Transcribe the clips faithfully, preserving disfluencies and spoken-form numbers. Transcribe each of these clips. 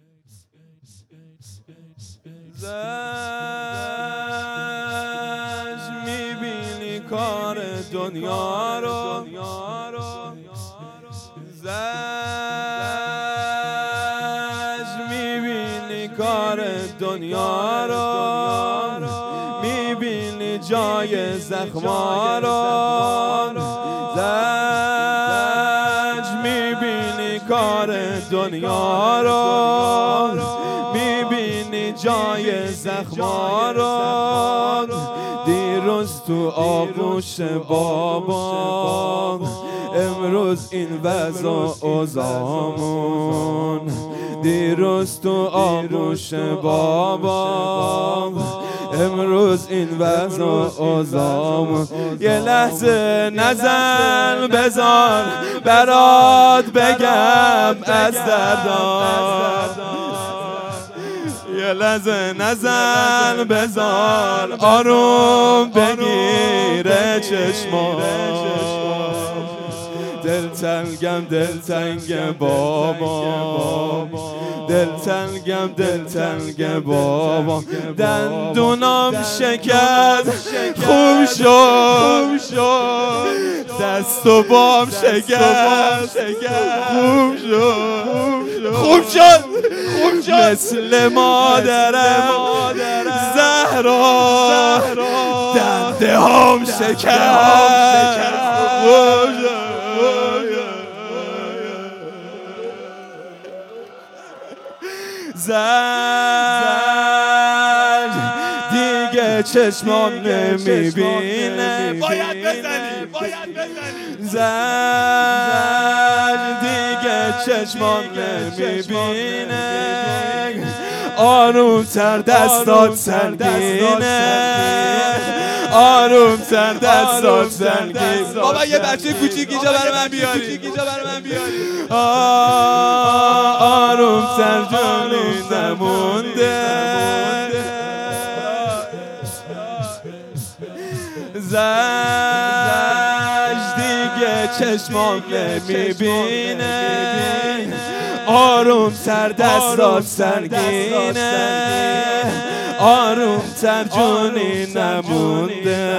زج میبینی کار دنیا رو، زج میبینی کار دنیا رو، میبینی جای زخما رو، زج میبینی کار دنیا رو، میبینی جای زخما رو. دیروز تو آغوش بابا، امروز این وضع و اوضاعمون. دیروز تو آغوش بابا، امروز این وضع و اوضاعمون. یه لحظه نزن بذار برات بگم از دردان، یه لحظه نزن بذار آروم بگیره چشمان. دلتنگم دلتنگ بابا، دلتنگم دلتنگ بابا. دندونام شکست خوب شد، دست و بام شکست خوب شد، خوب شد مثل مادرم زهرا. دنده هم شکست خوب شد. زج دیگه چشمام نمیبینه، باید بزنی باید بزنی. زج دیگه چشمام نمیبینه، آرومتر دستات سنگینه، آرومتر دستات سنگینه. بابا یه بچه کوچیک اینجا برای من بیاری، آرومتر جانی نمونده. زج دیگه چشمام نمیبینه، آرومتر دستات سنگینه، آرومتر جونی نمونده،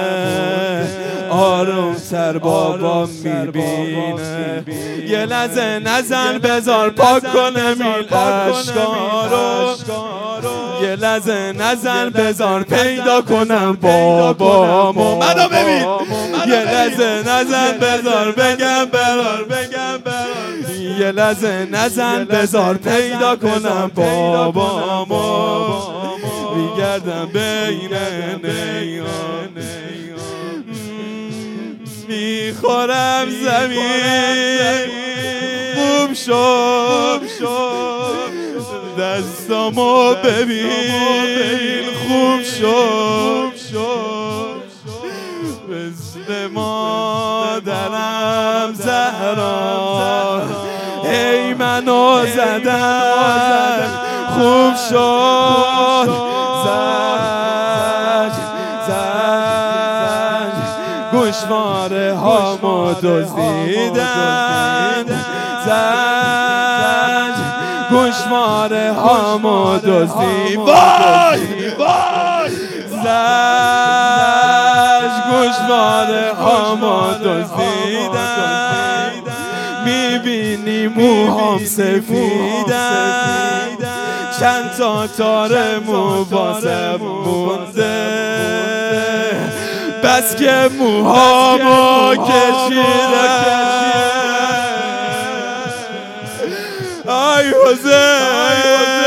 آرومتر بابا میبینه. یه لحظه نزن بذار پاک کنه میل اشکارو، یه لحظه نزن بذار پیدا کنم بابامو. منو ببین. یه لحظه نزن بذار بگم برار بگم برار، یه لحظه نزن بذار پیدا کنم بابامو. میگردم بین نیان، میخورم زمین خوب شد. دستامو ببین خوب شد، مثل مادرم زهرا. ای منو زدن خوب شد. زج زج گوشواره هامو دزدیدن، زج گوشواره هامو دزدی. وای وای زج گوشواره هامو دزدیدن، میبینی موهام سفیدن، چند تا تار مو واسم مونده، بس که موهامو کشیدن. آی حسین